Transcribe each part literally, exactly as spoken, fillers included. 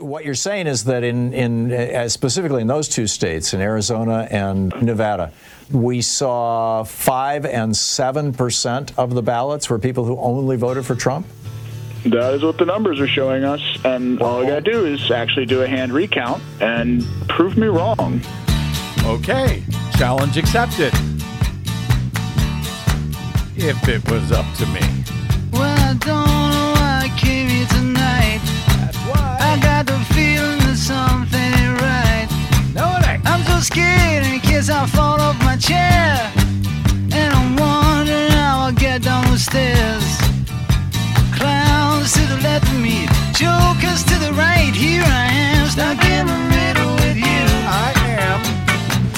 what you're saying is that in, in uh, specifically in those two states, in Arizona and Nevada, we saw five and seven percent of the ballots were people who only voted for Trump? That is what the numbers are showing us, and all I got to do is actually do a hand recount and prove me wrong. Okay, challenge accepted. If it was up to me. Well, I don't know why I came here tonight. That's why. I got the feeling that something ain't right. No, it ain't. I'm so scared in case I fall off my chair. And I'm wondering how I'll get down the stairs. Clowns to the left of me, jokers to the right. Here I am, stuck in the middle with you. I am.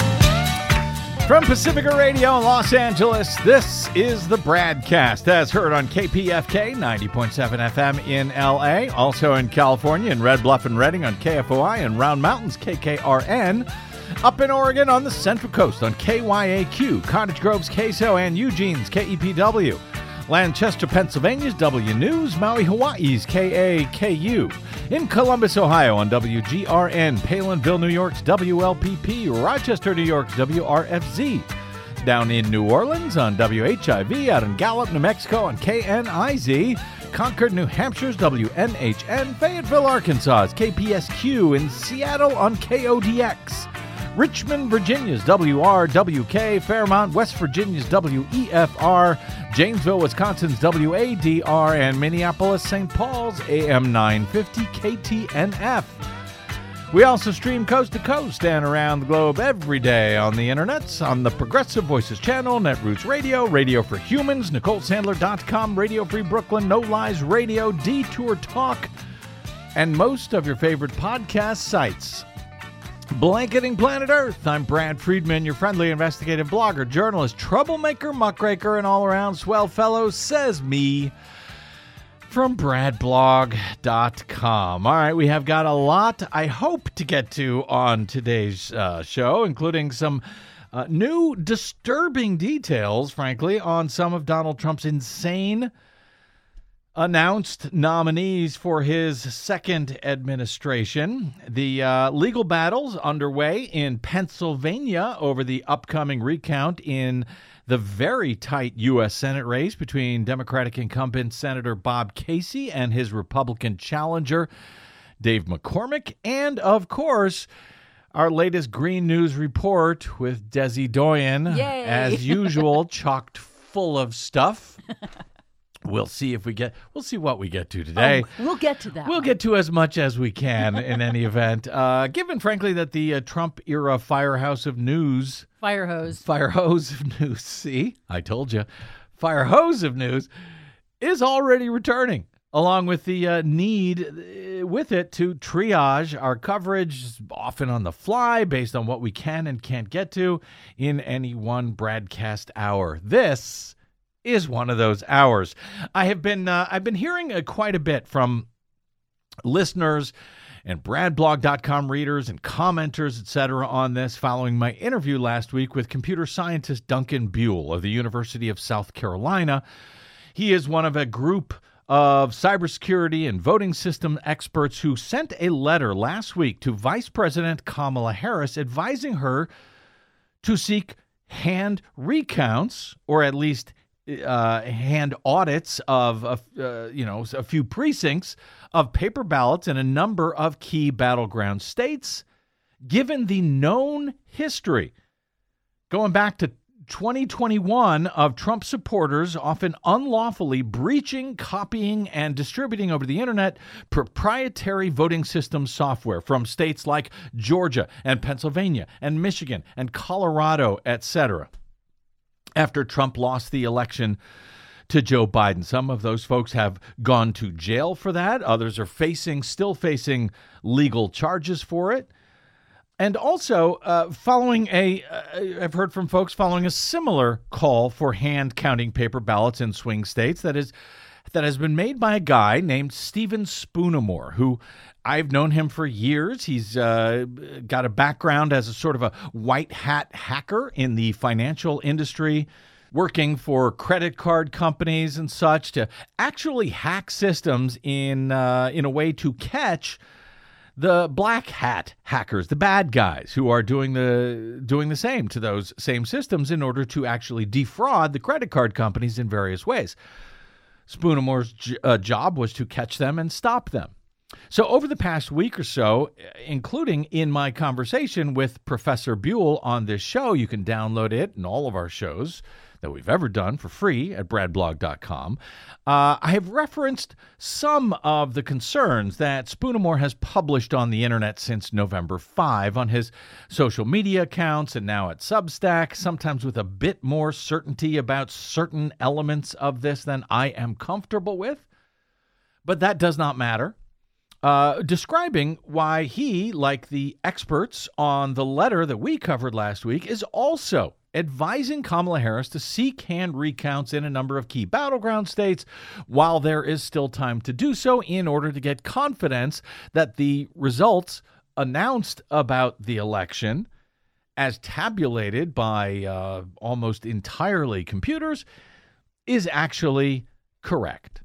From Pacifica Radio in Los Angeles, this is the Bradcast, as heard on K P F K ninety point seven F M in L A, also in California in Red Bluff and Redding on K F O I, and Round Mountains K K R N, up in Oregon on the Central Coast on K Y A Q, Cottage Grove's K S O, and Eugene's K E P W. Lancaster, Pennsylvania's W News, Maui, Hawaii's K A K U, in Columbus, Ohio on W G R N, Palinville, New York's W L P P, Rochester, New York's W R F Z, down in New Orleans on W H I V, out in Gallup, New Mexico on K N I Z, Concord, New Hampshire's W N H N, Fayetteville, Arkansas's K P S Q, in Seattle on K O D X, Richmond, Virginia's W R W K, Fairmont, West Virginia's W E F R, Janesville, Wisconsin's W A D R, and Minneapolis, Saint Paul's A M nine fifty K T N F. We also stream coast to coast and around the globe every day on the internets, on the Progressive Voices channel, Netroots Radio, Radio for Humans, Nicole Sandler dot com, Radio Free Brooklyn, No Lies Radio, Detour Talk, and most of your favorite podcast sites. Blanketing Planet Earth, I'm Brad Friedman, your friendly investigative blogger, journalist, troublemaker, muckraker, and all-around swell fellow, says me, from brad blog dot com. All right, we have got a lot, I hope, to get to on today's uh, show, including some uh, new disturbing details, frankly, on some of Donald Trump's insane announced nominees for his second administration. The uh, legal battles underway in Pennsylvania over the upcoming recount in the very tight U S Senate race between Democratic incumbent Senator Bob Casey and his Republican challenger, Dave McCormick. And, of course, our latest Green News report with Desi Doyen, Yay. as usual, chocked full of stuff. We'll see if we get, we'll see what we get to today. Oh, we'll get to that. We'll one. get to as much as we can in any event. Uh, given, frankly, that the uh, Trump-era firehouse of news, Fire hose. fire hose of news, see, I told you, fire hose of news, is already returning, along with the uh, need uh, with it to triage our coverage, often on the fly, based on what we can and can't get to in any one broadcast hour. This is one of those hours. I have been uh, I've been hearing uh, quite a bit from listeners and brad blog dot com readers and commenters, et cetera, on this following my interview last week with computer scientist Duncan Buell of the University of South Carolina. He is one of a group of cybersecurity and voting system experts who sent a letter last week to Vice President Kamala Harris advising her to seek hand recounts, or at least Uh, hand audits of, uh, uh, you know, a few precincts of paper ballots in a number of key battleground states, given the known history going back to twenty twenty-one of Trump supporters often unlawfully breaching, copying, and distributing over the internet proprietary voting system software from states like Georgia and Pennsylvania and Michigan and Colorado, et cetera. After Trump lost the election to Joe Biden. Some of those folks have gone to jail for that. Others are facing, still facing legal charges for it. And also, uh, following a, uh, I've heard from folks following a similar call for hand counting paper ballots in swing states that is that has been made by a guy named Stephen Spoonamore, who I've known him for years. He's uh, got a background as a sort of a white hat hacker in the financial industry, working for credit card companies and such to actually hack systems in uh, in a way to catch the black hat hackers, the bad guys who are doing the doing the same to those same systems in order to actually defraud the credit card companies in various ways. Spoonamore's j- uh, job was to catch them and stop them. So over the past week or so, including in my conversation with Professor Buell on this show, you can download it and all of our shows that we've ever done for free at brad blog dot com. Uh, I have referenced some of the concerns that Spoonamore has published on the internet since November fifth on his social media accounts and now at Substack, sometimes with a bit more certainty about certain elements of this than I am comfortable with. But that does not matter. Uh, describing why he, like the experts on the letter that we covered last week, is also advising Kamala Harris to seek hand recounts in a number of key battleground states while there is still time to do so in order to get confidence that the results announced about the election, as tabulated by uh, almost entirely computers, is actually correct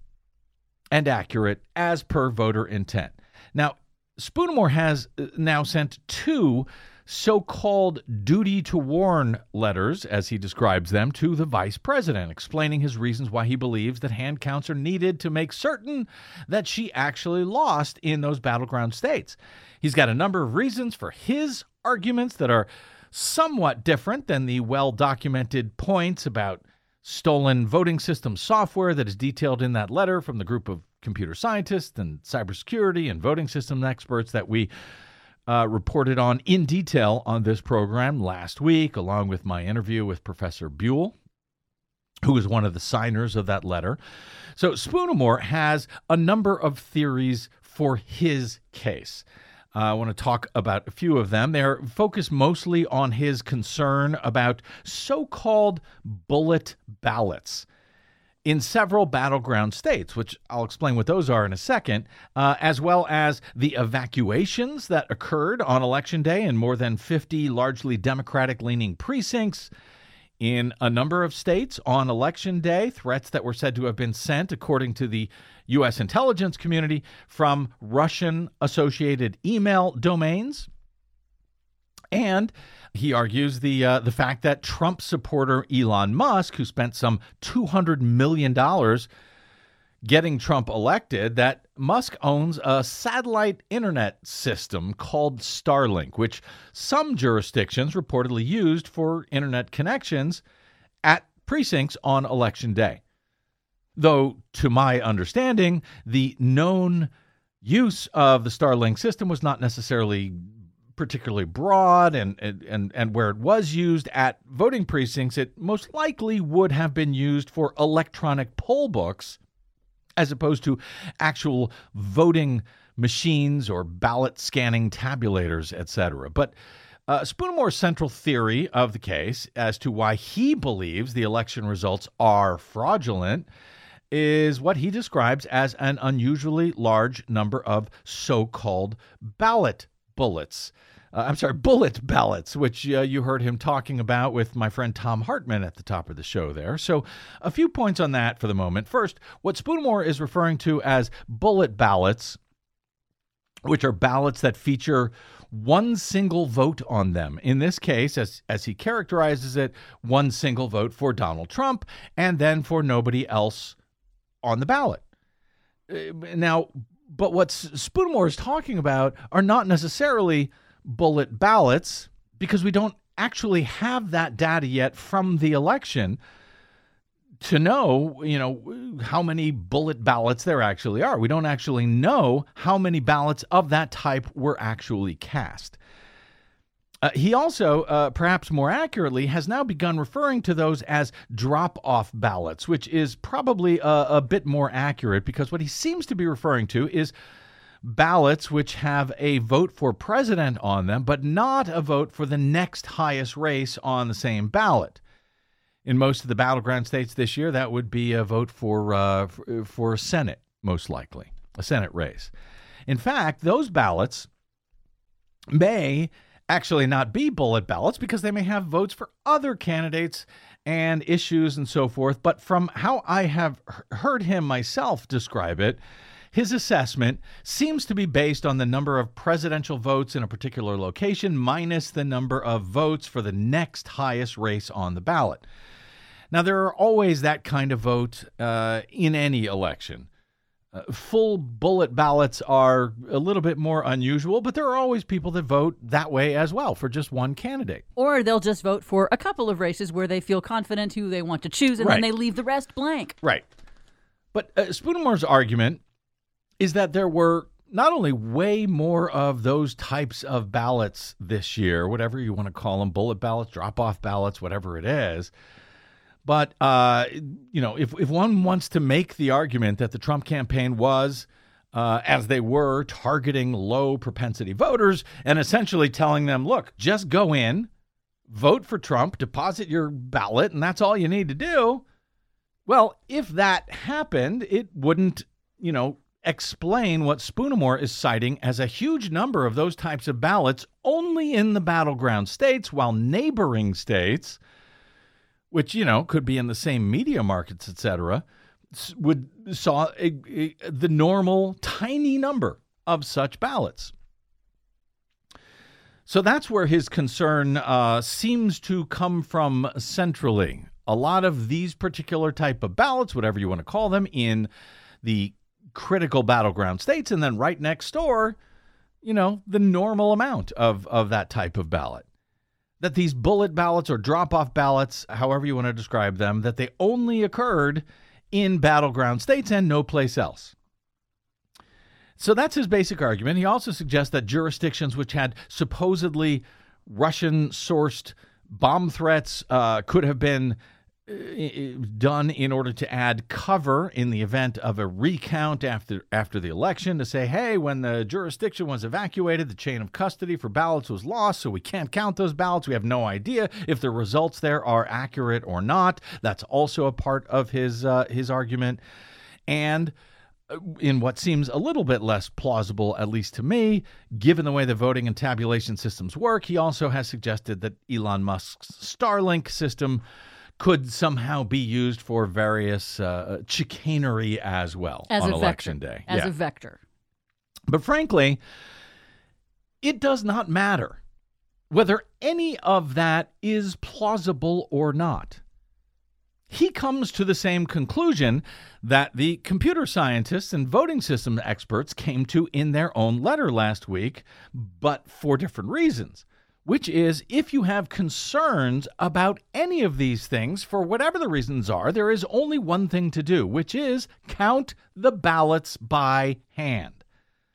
and accurate as per voter intent. Now, Spoonamore has now sent two so-called duty to warn letters, as he describes them, to the vice president, explaining his reasons why he believes that hand counts are needed to make certain that she actually lost in those battleground states. He's got a number of reasons for his arguments that are somewhat different than the well-documented points about stolen voting system software that is detailed in that letter from the group of computer scientists and cybersecurity and voting system experts that we uh, reported on in detail on this program last week, along with my interview with Professor Buell, who is one of the signers of that letter. So Spoonamore has a number of theories for his case. Uh, I want to talk about a few of them. They're focused mostly on his concern about so-called bullet ballots in several battleground states, which I'll explain what those are in a second, uh, as well as the evacuations that occurred on Election Day in more than fifty largely Democratic-leaning precincts in a number of states on Election Day, threats that were said to have been sent, according to the U S intelligence community, from Russian-associated email domains. And he argues the uh, the fact that Trump supporter Elon Musk, who spent some two hundred million dollars getting Trump elected, that Musk owns a satellite internet system called Starlink, which some jurisdictions reportedly used for internet connections at precincts on Election Day. Though, to my understanding, the known use of the Starlink system was not necessarily particularly broad, and, and, and where it was used at voting precincts, it most likely would have been used for electronic poll books as opposed to actual voting machines or ballot scanning tabulators, et cetera. But uh, Spoonamore's central theory of the case as to why he believes the election results are fraudulent is what he describes as an unusually large number of so-called ballot bullets. Uh, I'm sorry, bullet ballots, which uh, you heard him talking about with my friend Tom Hartman at the top of the show there. So a few points on that for the moment. First, what Spoonamore is referring to as bullet ballots, which are ballots that feature one single vote on them. In this case, as, as he characterizes it, one single vote for Donald Trump and then for nobody else on the ballot. Uh, now, but what Spoonamore is talking about are not necessarily bullet ballots, because we don't actually have that data yet from the election to know, you know, how many bullet ballots there actually are. We don't actually know how many ballots of that type were actually cast. Uh, he also, uh, perhaps more accurately, has now begun referring to those as drop-off ballots, which is probably a, a bit more accurate, because what he seems to be referring to is ballots which have a vote for president on them, but not a vote for the next highest race on the same ballot. In most of the battleground states this year, that would be a vote for uh, for, for Senate, most likely, a Senate race. In fact, those ballots may actually not be bullet ballots because they may have votes for other candidates and issues and so forth. But from how I have heard him myself describe it, His assessment seems to be based on the number of presidential votes in a particular location minus the number of votes for the next highest race on the ballot. Now, there are always that kind of vote uh, in any election. Uh, full bullet ballots are a little bit more unusual, but there are always people that vote that way as well for just one candidate. Or they'll just vote for a couple of races where they feel confident who they want to choose, and Right. then they leave the rest blank. Right. But uh, Spoonemore's argument is that there were not only way more of those types of ballots this year, whatever you want to call them, bullet ballots, drop-off ballots, whatever it is, but, uh, you know, if, if one wants to make the argument that the Trump campaign was, uh, as they were, targeting low-propensity voters and essentially telling them, look, just go in, vote for Trump, deposit your ballot, and that's all you need to do. Well, if that happened, it wouldn't, you know, explain what Spoonemore is citing as a huge number of those types of ballots only in the battleground states, while neighboring states, which, you know, could be in the same media markets, et cetera, would saw a, a, the normal tiny number of such ballots. So that's where his concern uh, seems to come from centrally. A lot of these particular type of ballots, whatever you want to call them, in the critical battleground states, and then right next door, you know, the normal amount of, of that type of ballot. That these bullet ballots or drop-off ballots, however you want to describe them, that they only occurred in battleground states and no place else. So that's his basic argument. He also suggests that jurisdictions which had supposedly Russian-sourced bomb threats uh, could have been uh, done in order to add cover in the event of a recount after after the election, to say, hey, when the jurisdiction was evacuated, the chain of custody for ballots was lost, so we can't count those ballots. We have no idea if the results there are accurate or not. That's also a part of his uh, his argument. And in what seems a little bit less plausible, at least to me, given the way the voting and tabulation systems work, he also has suggested that Elon Musk's Starlink system could somehow be used for various uh, chicanery as well As on a election vector. day. As Yeah. a vector. But frankly, it does not matter whether any of that is plausible or not. He comes to the same conclusion that the computer scientists and voting system experts came to in their own letter last week, but for different reasons, which is if you have concerns about any of these things, for whatever the reasons are, there is only one thing to do, which is count the ballots by hand.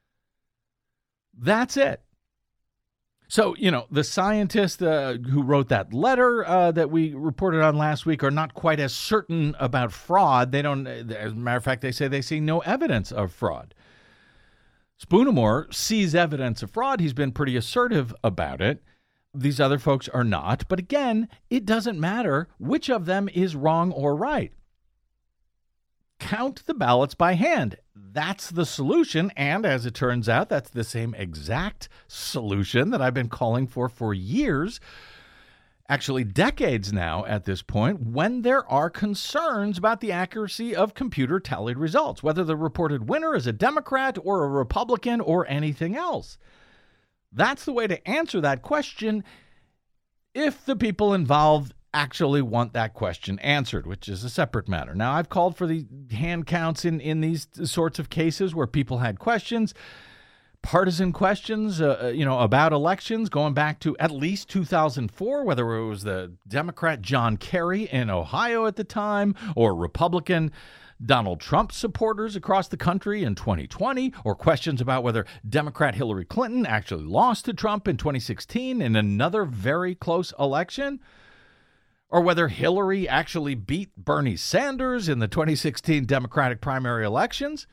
That's it. So, you know, the scientists uh, who wrote that letter uh, that we reported on last week are not quite as certain about fraud. They don't, as a matter of fact, they say they see no evidence of fraud. Spoonemore sees evidence of fraud. He's been pretty assertive about it. These other folks are not. But again, it doesn't matter which of them is wrong or right. Count the ballots by hand. That's the solution. And as it turns out, that's the same exact solution that I've been calling for for years, actually decades now at this point, when there are concerns about the accuracy of computer tallied results, whether the reported winner is a Democrat or a Republican or anything else. That's the way to answer that question if the people involved actually want that question answered, which is a separate matter. Now, I've called for the hand counts in, in these sorts of cases where people had questions, partisan questions, uh, you know, about elections going back to at least two thousand four, whether it was the Democrat John Kerry in Ohio at the time or Republican Donald Trump supporters across the country in twenty twenty, or questions about whether Democrat Hillary Clinton actually lost to Trump in twenty sixteen in another very close election, or whether Hillary actually beat Bernie Sanders in the twenty sixteen Democratic primary elections.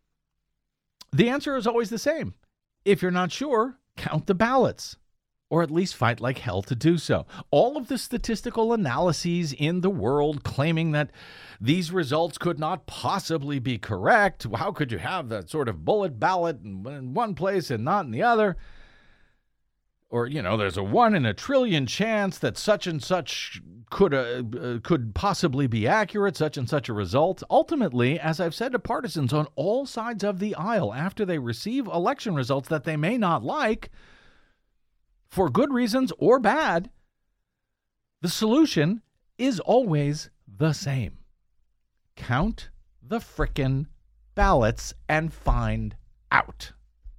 The answer is always the same. If you're not sure, count the ballots, or at least fight like hell to do so. All of the statistical analyses in the world claiming that these results could not possibly be correct. How could you have that sort of bullet ballot in one place and not in the other? or, you know, there's a one in a trillion chance that such and such could uh, uh, could possibly be accurate, such and such a result. Ultimately, as I've said to partisans on all sides of the aisle, after they receive election results that they may not like, for good reasons or bad, the solution is always the same. Count the frickin' ballots and find out.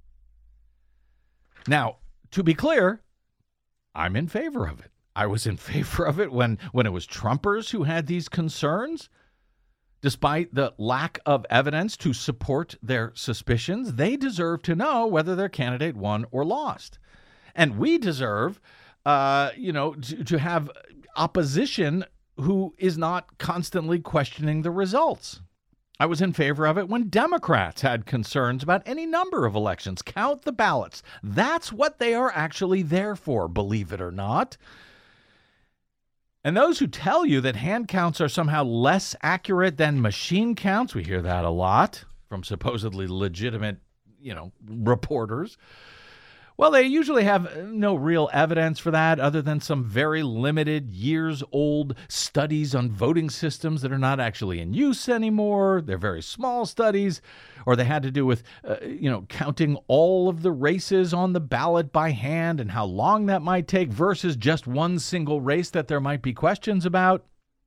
Now, to be clear, I'm in favor of it. I was in favor of it when, when it was Trumpers who had these concerns. Despite the lack of evidence to support their suspicions, they deserve to know whether their candidate won or lost. And we deserve, uh, you know, to, to have opposition who is not constantly questioning the results. I was in favor of it when Democrats had concerns about any number of elections. Count the ballots. That's what they are actually there for, believe it or not. And those who tell you that hand counts are somehow less accurate than machine counts, we hear that a lot from supposedly legitimate, you know, reporters. Well, they usually have no real evidence for that other than some very limited years-old studies on voting systems that are not actually in use anymore. They're very small studies, or they had to do with, uh, you know, counting all of the races on the ballot by hand and how long that might take versus just one single race that there might be questions about.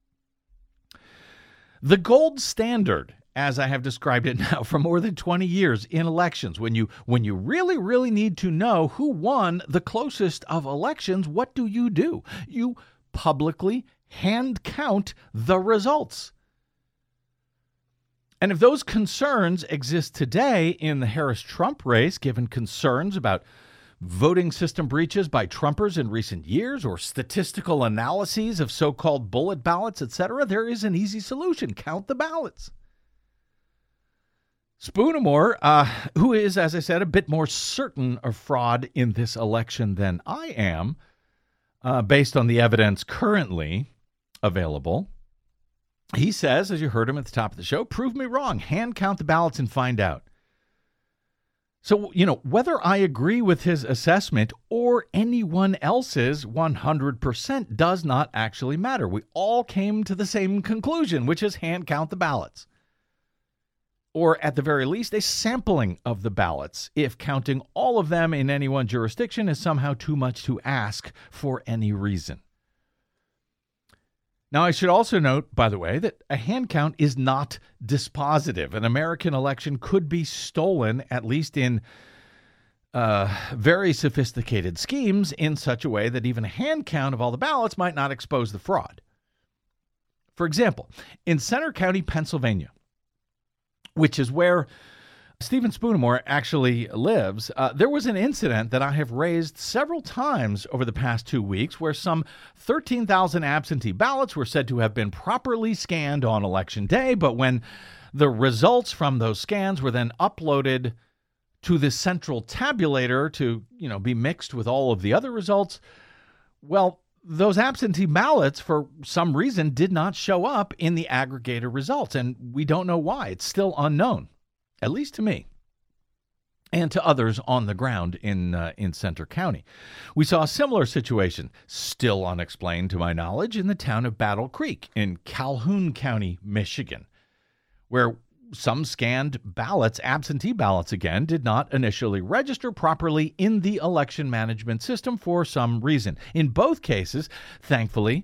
The gold standard, as I have described it now for more than twenty years in elections, when you when you really, really need to know who won the closest of elections, what do you do? You publicly hand count the results. And if those concerns exist today in the Harris-Trump race, given concerns about voting system breaches by Trumpers in recent years or statistical analyses of so-called bullet ballots, et cetera, there is an easy solution. Count the ballots. Spoonamore, uh, who is, as I said, a bit more certain of fraud in this election than I am, uh, based on the evidence currently available, he says, as you heard him at the top of the show, prove me wrong. Hand count the ballots and find out. So, you know, whether I agree with his assessment or anyone else's one hundred percent does not actually matter. We all came to the same conclusion, which is hand count the ballots. Or at the very least, a sampling of the ballots, if counting all of them in any one jurisdiction is somehow too much to ask for any reason. Now, I should also note, by the way, that a hand count is not dispositive. An American election could be stolen, at least in uh, very sophisticated schemes, in such a way that even a hand count of all the ballots might not expose the fraud. For example, in Centre County, Pennsylvania, which is where Stephen Spoonamore actually lives, uh, there was an incident that I have raised several times over the past two weeks where some thirteen thousand absentee ballots were said to have been properly scanned on Election Day, but when the results from those scans were then uploaded to the central tabulator to, you know, be mixed with all of the other results, well, those absentee ballots, for some reason, did not show up in the aggregator results, and we don't know why. It's still unknown, at least to me and to others on the ground in uh, in Centre County. We saw a similar situation, still unexplained to my knowledge, in the town of Battle Creek in Calhoun County, Michigan, where some scanned ballots, absentee ballots again, did not initially register properly in the election management system for some reason. In both cases, thankfully,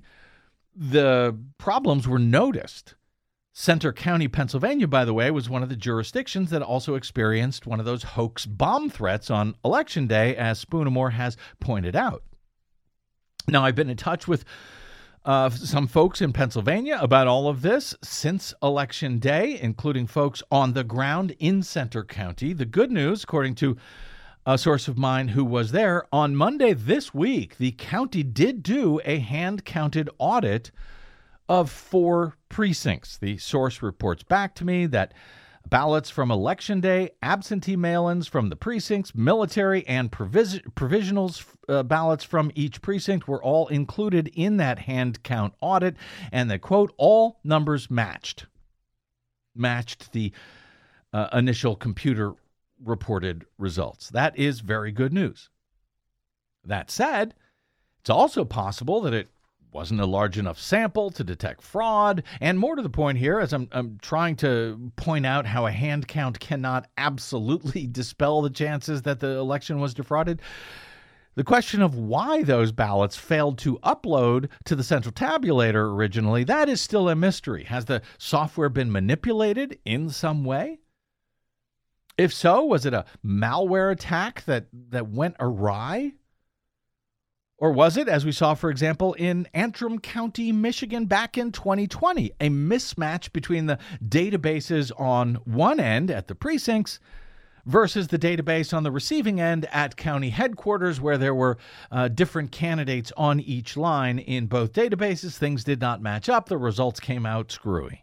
the problems were noticed. Centre County, Pennsylvania, by the way, was one of the jurisdictions that also experienced one of those hoax bomb threats on Election Day, as Spoonamore has pointed out. Now, I've been in touch with Uh, some folks in Pennsylvania about all of this since Election Day, including folks on the ground in Centre County. The good news, according to a source of mine who was there, on Monday this week, the county did do a hand-counted audit of four precincts. The source reports back to me that ballots from Election Day, absentee mail-ins from the precincts, military and provis- provisionals uh, ballots from each precinct were all included in that hand count audit, and that, quote, all numbers matched, matched the uh, initial computer reported results. That is very good news. That said, it's also possible that it wasn't a large enough sample to detect fraud. And more to the point here, as I'm, I'm trying to point out how a hand count cannot absolutely dispel the chances that the election was defrauded, the question of why those ballots failed to upload to the central tabulator originally, that is still a mystery. Has the software been manipulated in some way? If so, was it a malware attack that, that went awry? Or was it, as we saw, for example, in Antrim County, Michigan back in twenty twenty, a mismatch between the databases on one end at the precincts versus the database on the receiving end at county headquarters, where there were uh, different candidates on each line in both databases? Things did not match up. The results came out screwy.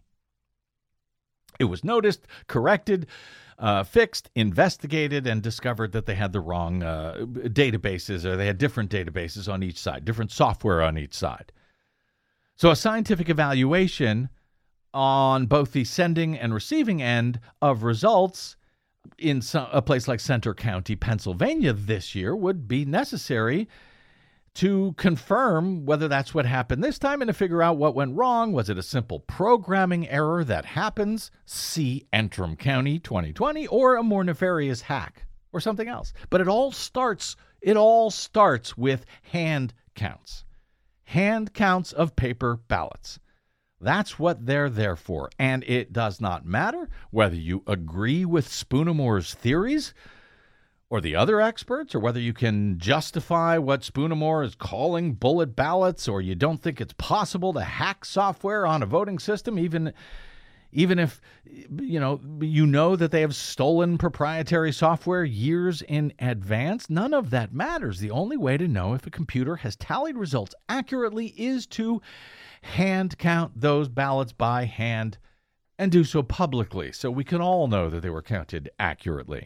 It was noticed, corrected, Uh, fixed, investigated, and discovered that they had the wrong uh, databases, or they had different databases on each side, different software on each side. So a scientific evaluation on both the sending and receiving end of results in some, a place like Center County, Pennsylvania this year would be necessary to confirm whether that's what happened this time and to figure out what went wrong. Was it a simple programming error that happens, see Antrim County twenty twenty, or a more nefarious hack or something else? But it all starts, it all starts with hand counts. Hand counts of paper ballots. That's what they're there for. And it does not matter whether you agree with Spoonamore's theories or the other experts, or whether you can justify what Spoonamore is calling bullet ballots, or you don't think it's possible to hack software on a voting system, even, even if you know, you know that they have stolen proprietary software years in advance. None of that matters. The only way to know if a computer has tallied results accurately is to hand count those ballots by hand and do so publicly, so we can all know that they were counted accurately.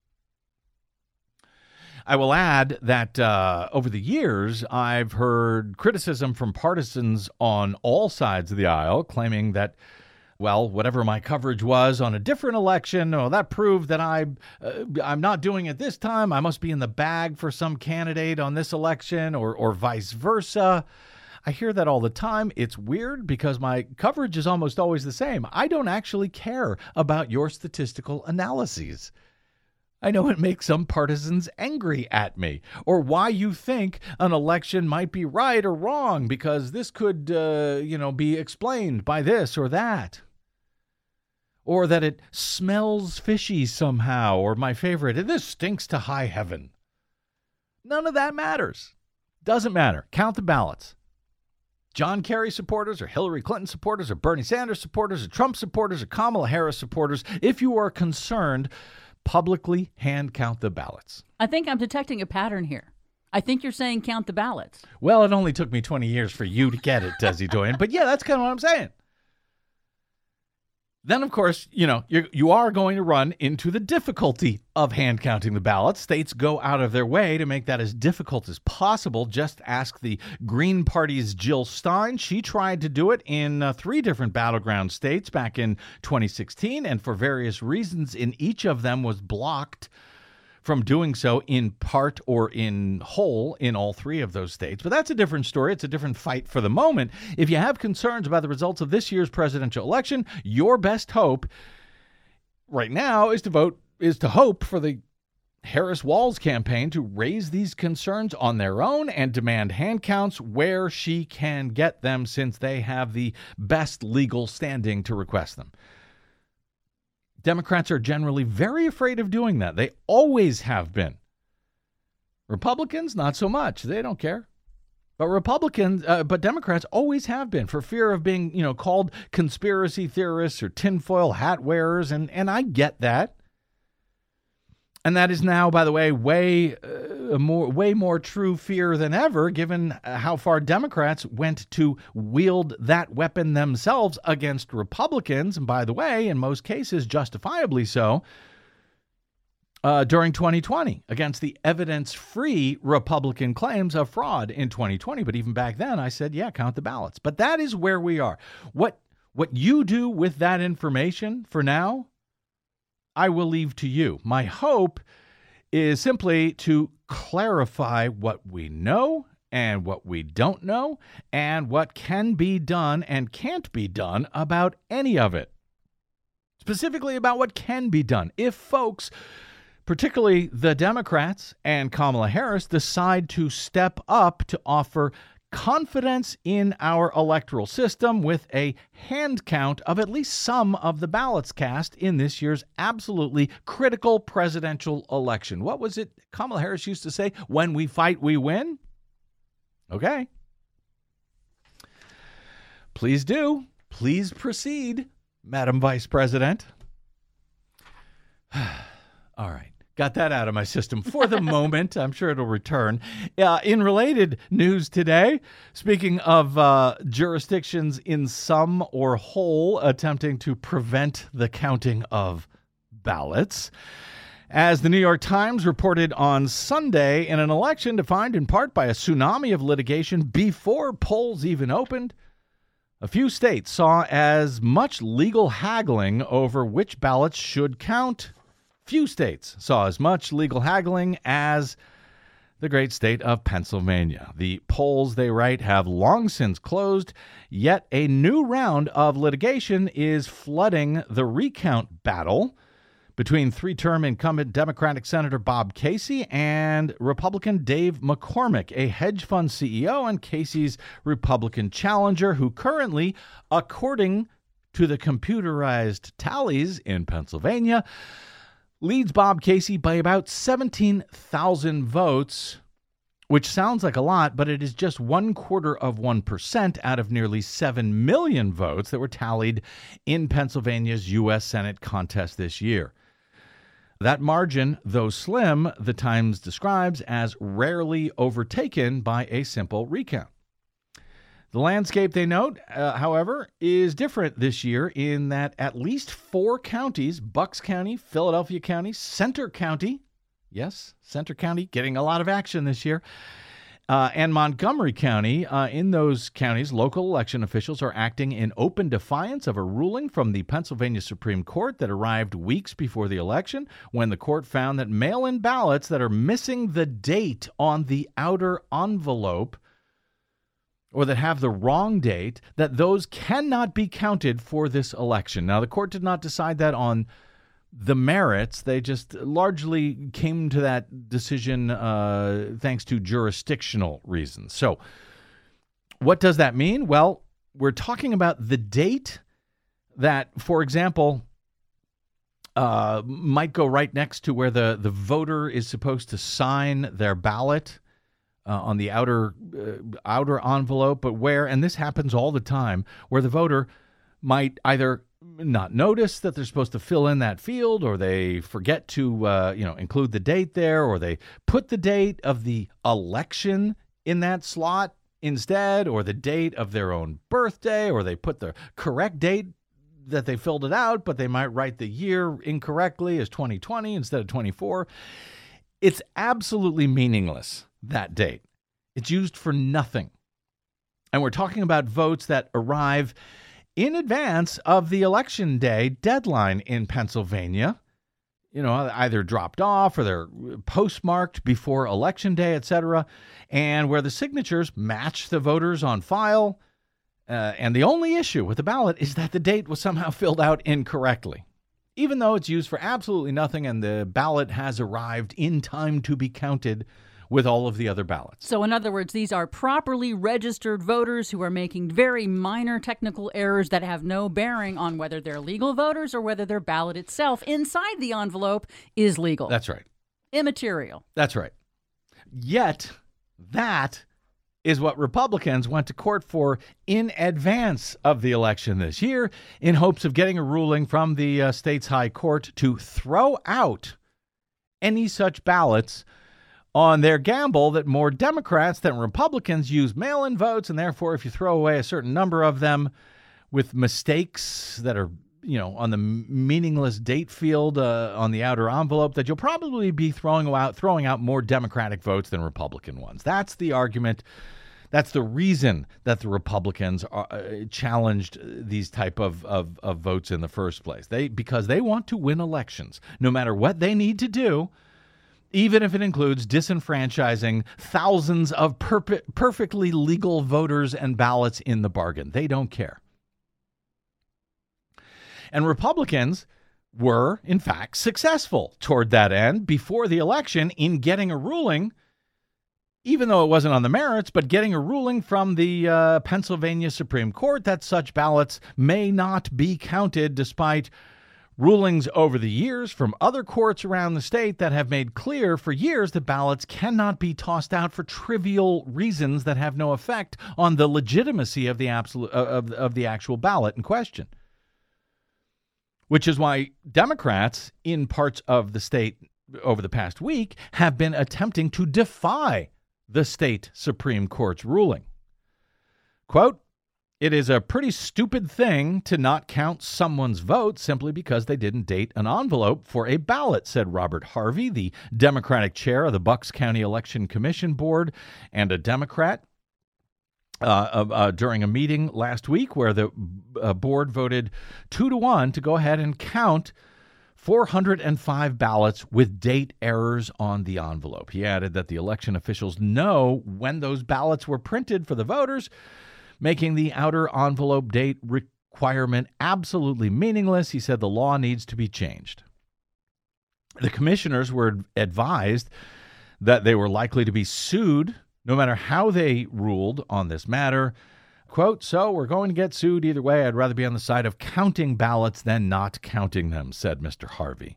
I will add that uh, over the years, I've heard criticism from partisans on all sides of the aisle claiming that, well, whatever my coverage was on a different election, well, that proved that I, uh, I'm not doing it this time. I must be in the bag for some candidate on this election, or, or vice versa. I hear that all the time. It's weird because my coverage is almost always the same. I don't actually care about your statistical analyses. I know it makes some partisans angry at me, or why you think an election might be right or wrong, because this could, uh, you know, be explained by this or that. Or that it smells fishy somehow, or my favorite, this stinks to high heaven. None of that matters. Doesn't matter. Count the ballots. John Kerry supporters, or Hillary Clinton supporters, or Bernie Sanders supporters, or Trump supporters, or Kamala Harris supporters, if you are concerned, publicly hand count the ballots. I think I'm detecting a pattern here. I think you're saying count the ballots. Well, it only took me twenty years for you to get it, Desi Doyen. But yeah, that's kind of what I'm saying. Then, of course, you know, you you are going to run into the difficulty of hand counting the ballots. States go out of their way to make that as difficult as possible. Just ask the Green Party's Jill Stein. She tried to do it in uh, three different battleground states back in twenty sixteen, and for various reasons in each of them was blocked from doing so in part or in whole in all three of those states. But that's a different story. It's a different fight for the moment. If you have concerns about the results of this year's presidential election, your best hope right now is to vote, is to hope for the Harris-Walz campaign to raise these concerns on their own and demand hand counts where she can get them, since they have the best legal standing to request them. Democrats are generally very afraid of doing that. They always have been. Republicans, not so much. They don't care. But Republicans, uh, but Democrats always have been, for fear of being, you know, called conspiracy theorists or tinfoil hat wearers, and and I get that. And that is now, by the way, way uh, more way more true fear than ever, given how far Democrats went to wield that weapon themselves against Republicans, and by the way, in most cases, justifiably so, uh, during twenty twenty, against the evidence-free Republican claims of fraud in twenty twenty. But even back then, I said, yeah, count the ballots. But that is where we are. What what you do with that information for now, I will leave to you. My hope is simply to clarify what we know and what we don't know and what can be done and can't be done about any of it. Specifically about what can be done. If folks, particularly the Democrats and Kamala Harris, decide to step up to offer confidence in our electoral system with a hand count of at least some of the ballots cast in this year's absolutely critical presidential election. What was it Kamala Harris used to say? When we fight, we win? Okay. Please do. Please proceed, Madam Vice President. All right. Got that out of my system for the moment. I'm sure it'll return. Uh, in related news today, speaking of uh, jurisdictions in some or whole attempting to prevent the counting of ballots, as the New York Times reported on Sunday, in an election defined in part by a tsunami of litigation before polls even opened, a few states saw as much legal haggling over which ballots should count. Few states saw as much legal haggling as the great state of Pennsylvania. The polls, they write, have long since closed, yet a new round of litigation is flooding the recount battle between three-term incumbent Democratic Senator Bob Casey and Republican Dave McCormick, a hedge fund C E O and Casey's Republican challenger, who currently, according to the computerized tallies in Pennsylvania, leads Bob Casey by about seventeen thousand votes, which sounds like a lot, but it is just one quarter of one percent out of nearly seven million votes that were tallied in Pennsylvania's U S Senate contest this year. That margin, though slim, the Times describes as rarely overtaken by a simple recount. The landscape, they note, uh, however, is different this year in that at least four counties, Bucks County, Philadelphia County, Centre County, yes, Centre County getting a lot of action this year, uh, and Montgomery County, uh, in those counties, local election officials are acting in open defiance of a ruling from the Pennsylvania Supreme Court that arrived weeks before the election, when the court found that mail-in ballots that are missing the date on the outer envelope or that have the wrong date, that those cannot be counted for this election. Now, the court did not decide that on the merits. They just largely came to that decision uh, thanks to jurisdictional reasons. So what does that mean? Well, we're talking about the date that, for example, uh, might go right next to where the, the voter is supposed to sign their ballot Uh, on the outer uh, outer envelope, but where, and this happens all the time, where the voter might either not notice that they're supposed to fill in that field, or they forget to uh, you know include the date there, or they put the date of the election in that slot instead, or the date of their own birthday, or they put the correct date that they filled it out, but they might write the year incorrectly as twenty twenty instead of twenty-four. It's absolutely meaningless, that date. It's used for nothing. And we're talking about votes that arrive in advance of the election day deadline in Pennsylvania. You know, either dropped off or they're postmarked before election day, et cetera, and where the signatures match the voters on file. Uh, and the only issue with the ballot is that the date was somehow filled out incorrectly, even though it's used for absolutely nothing and the ballot has arrived in time to be counted with all of the other ballots. So in other words, these are properly registered voters who are making very minor technical errors that have no bearing on whether they're legal voters or whether their ballot itself inside the envelope is legal. That's right. Immaterial. That's right. Yet, that is what Republicans went to court for in advance of the election this year, in hopes of getting a ruling from the uh, state's high court to throw out any such ballots on their gamble that more Democrats than Republicans use mail-in votes, and therefore if you throw away a certain number of them with mistakes that are, you know, on the meaningless date field uh, on the outer envelope, that you'll probably be throwing out throwing out more Democratic votes than Republican ones. That's the argument. That's the reason that the Republicans are, uh, challenged these type of, of, of votes in the first place. They because they want to win elections, no matter what they need to do. even if it includes disenfranchising thousands of perp- perfectly legal voters and ballots in the bargain. They don't care. And Republicans were, in fact, successful toward that end before the election in getting a ruling, even though it wasn't on the merits, but getting a ruling from the uh, Pennsylvania Supreme Court that such ballots may not be counted, despite rulings over the years from other courts around the state that have made clear for years that ballots cannot be tossed out for trivial reasons that have no effect on the legitimacy of the absolute of, of the actual ballot in question. Which is why Democrats in parts of the state over the past week have been attempting to defy the state Supreme Court's ruling. Quote, "It is a pretty stupid thing to not count someone's vote simply because they didn't date an envelope for a ballot," said Robert Harvey, the Democratic chair of the Bucks County Election Commission Board and a Democrat, uh, uh, during a meeting last week where the uh, board voted two to one to go ahead and count four hundred five ballots with date errors on the envelope. He added that the election officials know when those ballots were printed for the voters, making the outer envelope date requirement absolutely meaningless. He said the law needs to be changed. The commissioners were advised that they were likely to be sued no matter how they ruled on this matter. Quote, "So we're going to get sued either way. I'd rather be on the side of counting ballots than not counting them," said Mister Harvey.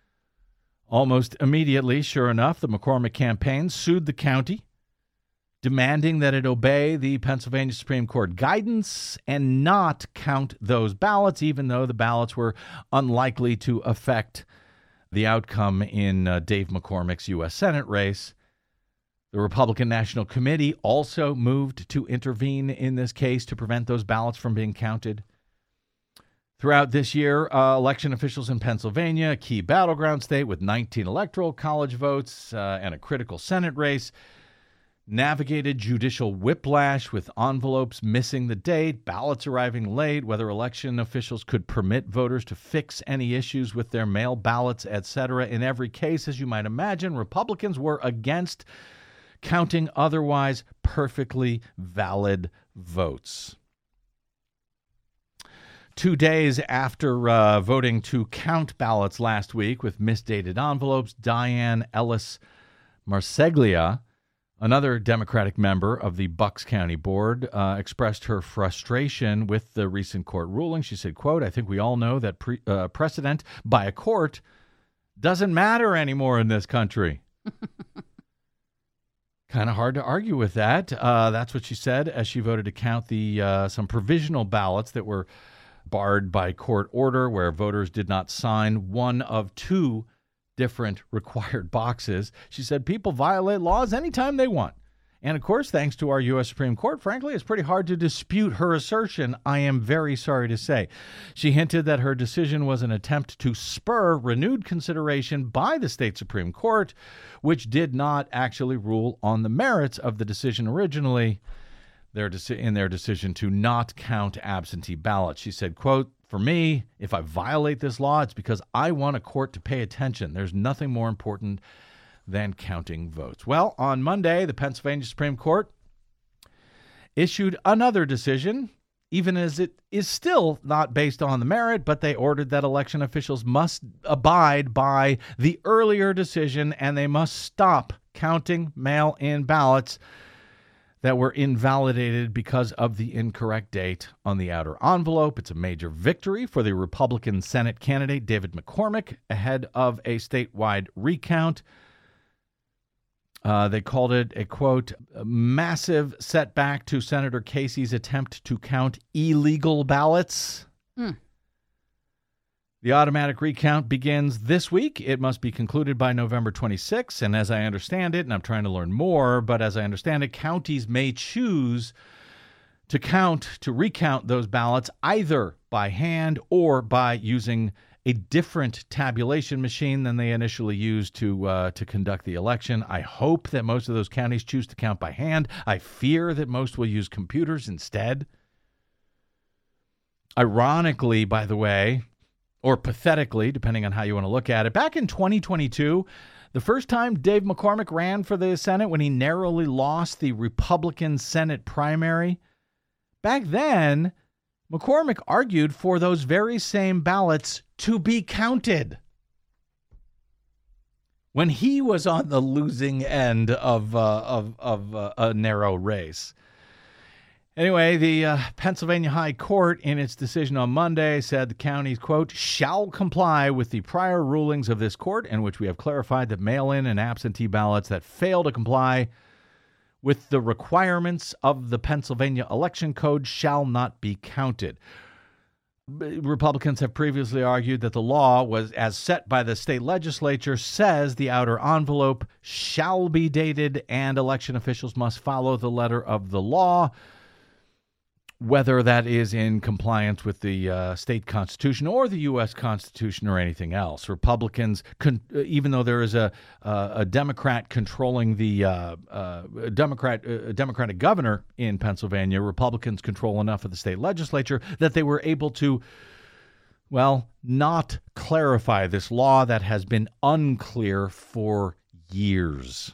Almost immediately, sure enough, the McCormick campaign sued the county, demanding that it obey the Pennsylvania Supreme Court guidance and not count those ballots, even though the ballots were unlikely to affect the outcome in uh, Dave McCormick's U S Senate race. The Republican National Committee also moved to intervene in this case to prevent those ballots from being counted. Throughout this year, uh, election officials in Pennsylvania, a key battleground state with nineteen electoral college votes uh, and a critical Senate race, navigated judicial whiplash with envelopes missing the date, ballots arriving late, whether election officials could permit voters to fix any issues with their mail ballots, et cetera. In every case, as you might imagine, Republicans were against counting otherwise perfectly valid votes. Two days after uh, voting to count ballots last week with misdated envelopes, Diane Ellis Marseglia, another Democratic member of the Bucks County Board, uh, expressed her frustration with the recent court ruling. She said, quote, "I think we all know that pre- uh, precedent by a court doesn't matter anymore in this country." Kind of hard to argue with that. Uh, that's what she said as she voted to count the uh, some provisional ballots that were barred by court order, where voters did not sign one of two different required boxes. She said people violate laws anytime they want. And of course, thanks to our U S Supreme Court, frankly, it's pretty hard to dispute her assertion, I am very sorry to say. She hinted that her decision was an attempt to spur renewed consideration by the state Supreme Court, which did not actually rule on the merits of the decision originally, their deci- in their decision to not count absentee ballots. She said, quote, "For me, if I violate this law, it's because I want a court to pay attention. There's nothing more important than counting votes." Well, on Monday, the Pennsylvania Supreme Court issued another decision, even as it is still not based on the merit, but they ordered that election officials must abide by the earlier decision and they must stop counting mail-in ballots that were invalidated because of the incorrect date on the outer envelope. It's a major victory for the Republican Senate candidate, David McCormick, ahead of a statewide recount. Uh, they called it a, quote, "a massive setback to Senator Casey's attempt to count illegal ballots." Mm. The automatic recount begins this week. It must be concluded by November twenty-sixth. And as I understand it, and I'm trying to learn more, but as I understand it, counties may choose to count, to recount those ballots either by hand or by using a different tabulation machine than they initially used to uh, to conduct the election. I hope that most of those counties choose to count by hand. I fear that most will use computers instead. Ironically, by the way, or pathetically, depending on how you want to look at it, back in twenty twenty-two, The first time Dave McCormick ran for the Senate, when he narrowly lost the Republican Senate primary, back then, McCormick argued for those very same ballots to be counted when he was on the losing end of uh, of, of uh, a narrow race. Anyway, the uh, Pennsylvania High Court, in its decision on Monday, said the counties, quote, shall comply with the prior rulings of this court, in which we have clarified that mail-in and absentee ballots that fail to comply with the requirements of the Pennsylvania Election Code shall not be counted. Republicans have previously argued that the law was, as set by the state legislature, says the outer envelope shall be dated and election officials must follow the letter of the law, whether that is in compliance with the uh, state constitution or the U S Constitution or anything else. Republicans, con- even though there is a uh, a Democrat controlling the uh, uh, Democrat uh, Democratic governor in Pennsylvania, Republicans control enough of the state legislature that they were able to, well, not clarify this law that has been unclear for years.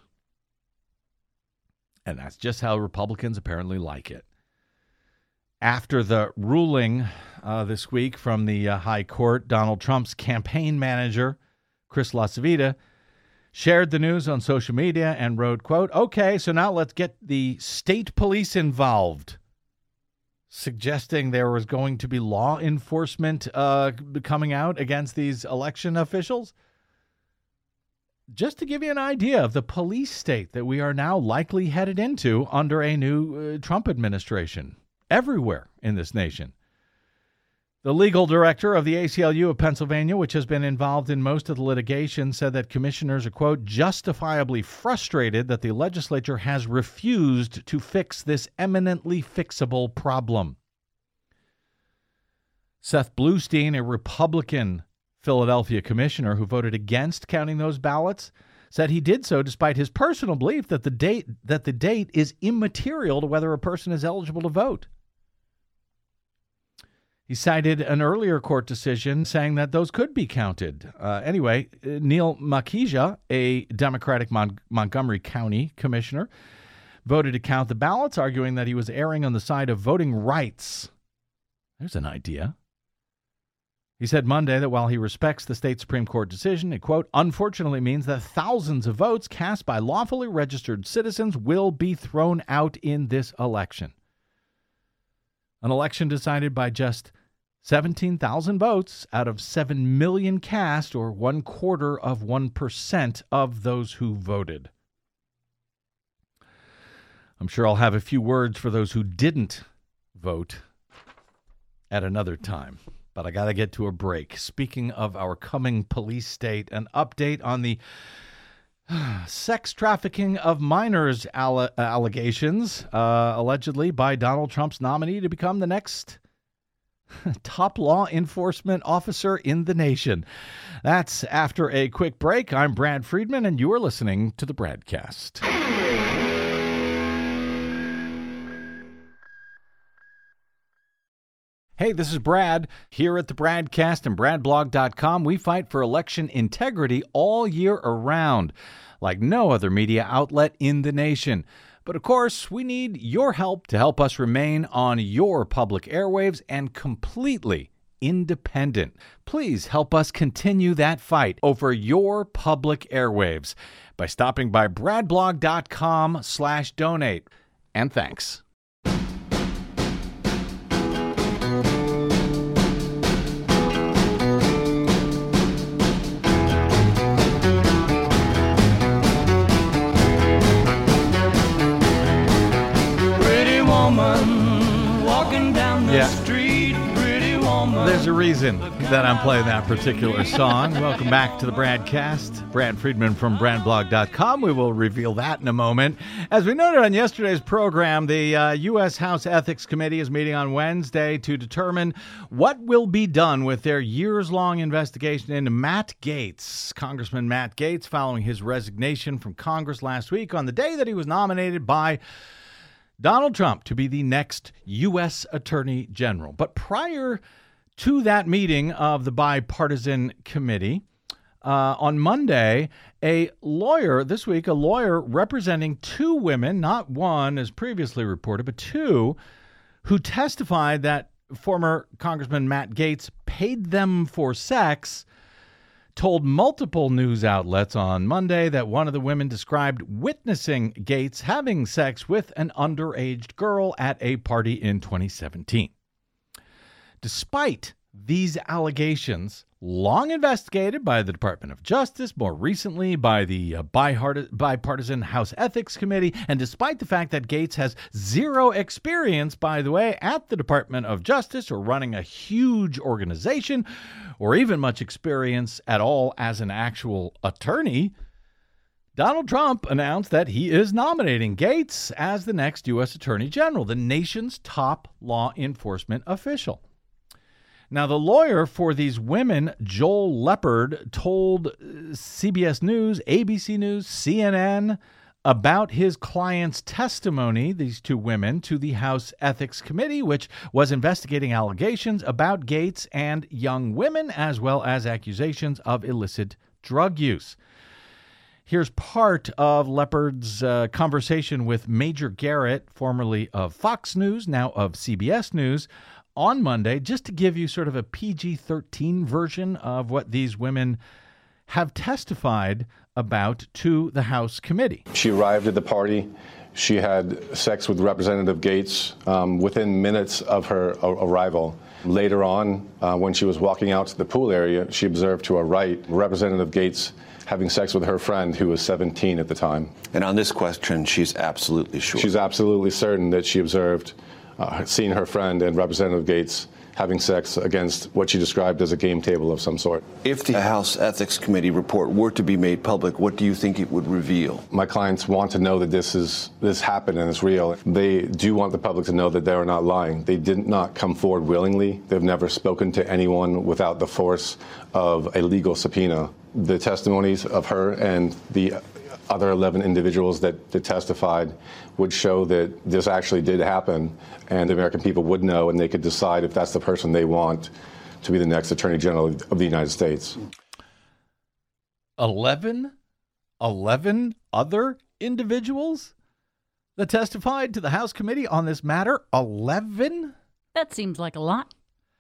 And that's just how Republicans apparently like it. After the ruling uh, this week from the uh, High Court, Donald Trump's campaign manager, Chris LaCivita, shared the news on social media and wrote, quote, okay, so now let's get the state police involved, suggesting there was going to be law enforcement uh, coming out against these election officials. Just to give you an idea of the police state that we are now likely headed into under a new uh, Trump administration. Everywhere in this nation. The legal director of the A C L U of Pennsylvania, which has been involved in most of the litigation, said that commissioners are, quote, justifiably frustrated that the legislature has refused to fix this eminently fixable problem. Seth Bluestein, a Republican Philadelphia commissioner who voted against counting those ballots, said he did so despite his personal belief that the date that the date is immaterial to whether a person is eligible to vote. He cited an earlier court decision saying that those could be counted. Uh, anyway, Neil Makija, a Democratic Mon- Montgomery County commissioner, voted to count the ballots, arguing that he was erring on the side of voting rights. There's an idea. He said Monday that while he respects the state Supreme Court decision, it, quote, unfortunately means that thousands of votes cast by lawfully registered citizens will be thrown out in this election. An election decided by just seventeen thousand votes out of seven million cast, or one quarter of one percent of those who voted. I'm sure I'll have a few words for those who didn't vote at another time, but I got to get to a break. Speaking of our coming police state, an update on the sex trafficking of minors alle- allegations, uh, allegedly by Donald Trump's nominee to become the next top law enforcement officer in the nation. That's after a quick break. I'm Brad Friedman, and you are listening to the Bradcast. Hey, this is Brad. Here at the Bradcast and brad blog dot com, we fight for election integrity all year around, like no other media outlet in the nation. But of course, we need your help to help us remain on your public airwaves and completely independent. Please help us continue that fight over your public airwaves by stopping by brad blog dot com slash donate. And thanks. Yeah. Street, pretty woman. There's a reason that I'm playing that particular song. Welcome back to the Bradcast. Brad Friedman from brad blog dot com. We will reveal that in a moment. As we noted on yesterday's program, the uh, U S House Ethics Committee is meeting on Wednesday to determine what will be done with their years-long investigation into Matt Gaetz. Congressman Matt Gaetz, following his resignation from Congress last week on the day that he was nominated by Donald Trump to be the next U S Attorney General. But prior to that meeting of the bipartisan committee, Uh, on Monday, a lawyer, this week, a lawyer representing two women, not one as previously reported, but two, who testified that former Congressman Matt Gaetz paid them for sex, told multiple news outlets on Monday that one of the women described witnessing Gaetz having sex with an underage girl at a party in twenty seventeen. Despite these allegations, long investigated by the Department of Justice, more recently by the uh, bipartisan House Ethics Committee, and despite the fact that Gaetz has zero experience, by the way, at the Department of Justice or running a huge organization, or even much experience at all as an actual attorney, Donald Trump announced that he is nominating Gaetz as the next U S Attorney General, the nation's top law enforcement official. Now, the lawyer for these women, Joel Leopard, told C B S News, A B C News, C N N about his client's testimony, these two women, to the House Ethics Committee, which was investigating allegations about Gaetz and young women, as well as accusations of illicit drug use. Here's part of Leopard's uh, conversation with Major Garrett, formerly of Fox News, now of C B S News, on Monday, just to give you sort of a P G thirteen version of what these women have testified about to the House committee. She arrived at the party. She had sex with Representative Gaetz um, within minutes of her a- arrival. Later on, uh, when she was walking out to the pool area, she observed to her right Representative Gaetz having sex with her friend, who was seventeen at the time. And on this question, she's absolutely sure. She's absolutely certain that she observed Uh, seeing her friend and Representative Gaetz having sex against what she described as a game table of some sort. If the House Ethics Committee report were to be made public, what do you think it would reveal? My clients want to know that this is this happened and it's real. They do want the public to know that they are not lying. They did not come forward willingly. They've never spoken to anyone without the force of a legal subpoena. The testimonies of her and the other eleven individuals that, that testified would show that this actually did happen, and the American people would know, and they could decide if that's the person they want to be the next Attorney General of the United States. eleven? eleven other individuals that testified to the House committee on this matter? eleven? That seems like a lot.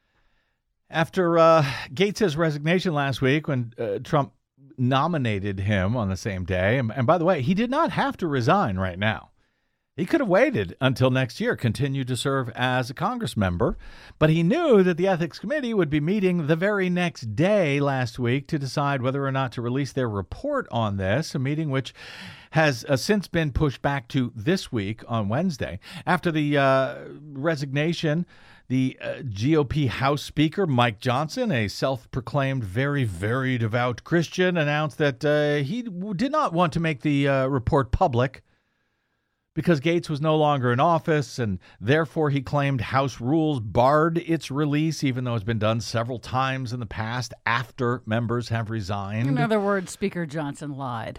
After uh, Gaetz' resignation last week, when uh, Trump nominated him on the same day, and, and by the way, he did not have to resign right now. He could have waited until next year, continued to serve as a Congress member, but he knew that the Ethics Committee would be meeting the very next day last week to decide whether or not to release their report on this, a meeting which has uh, since been pushed back to this week on Wednesday. After the uh, resignation, the uh, G O P House Speaker, Mike Johnson, a self-proclaimed very, very devout Christian, announced that uh, he did not want to make the uh, report public because Gaetz was no longer in office, and therefore he claimed House rules barred its release, even though it's been done several times in the past after members have resigned. In other words, Speaker Johnson lied.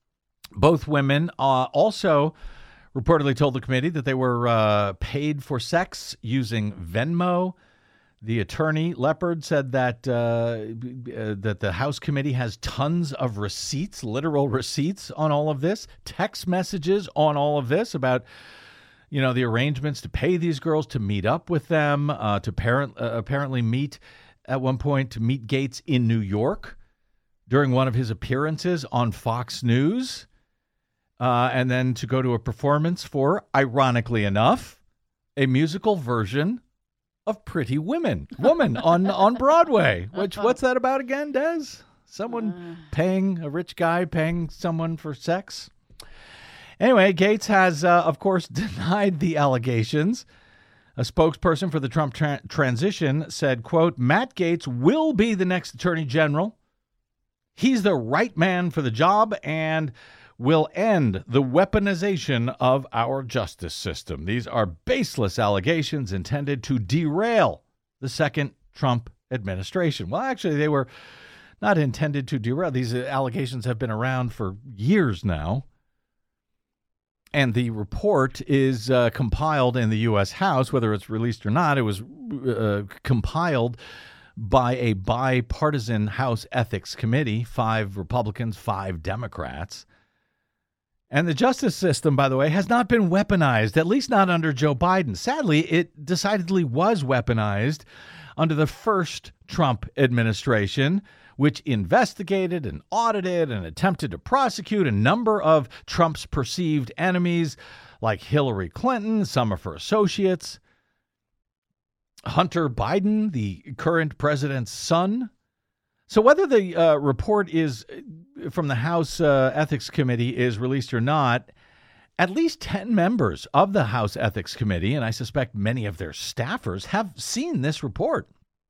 Both women uh, also reportedly told the committee that they were uh, paid for sex using Venmo. The attorney, Leopard, said that uh, uh, that the House committee has tons of receipts, literal receipts on all of this, text messages on all of this about, you know, the arrangements to pay these girls to meet up with them, uh, to parent, uh, apparently meet at one point to meet Gaetz in New York during one of his appearances on Fox News, uh, and then to go to a performance for, ironically enough, a musical version of Pretty Women, Woman on, on Broadway. Which what's that about again, Des? Someone uh. paying a rich guy paying someone for sex? Anyway, Gaetz has, uh, of course, denied the allegations. A spokesperson for the Trump tra- transition said, quote, Matt Gaetz will be the next attorney general. He's the right man for the job and will end the weaponization of our justice system. These are baseless allegations intended to derail the second Trump administration. Well, actually, they were not intended to derail. These allegations have been around for years now. And the report is uh, compiled in the U S House, whether it's released or not. It was uh, compiled by a bipartisan House Ethics Committee, five Republicans, five Democrats. And the justice system, by the way, has not been weaponized, at least not under Joe Biden. Sadly, it decidedly was weaponized under the first Trump administration, which investigated and audited and attempted to prosecute a number of Trump's perceived enemies, like Hillary Clinton, some of her associates, Hunter Biden, the current president's son. So whether the uh, report is from the House uh, Ethics Committee is released or not, at least ten members of the House Ethics Committee, and I suspect many of their staffers, have seen this report.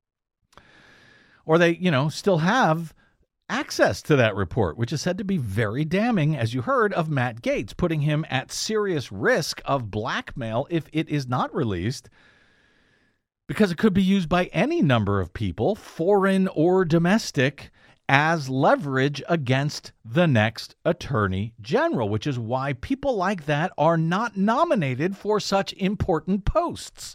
Or they, you know, still have access to that report, which is said to be very damning, as you heard, of Matt Gaetz, putting him at serious risk of blackmail if it is not released, because it could be used by any number of people, foreign or domestic, as leverage against the next attorney general, which is why people like that are not nominated for such important posts,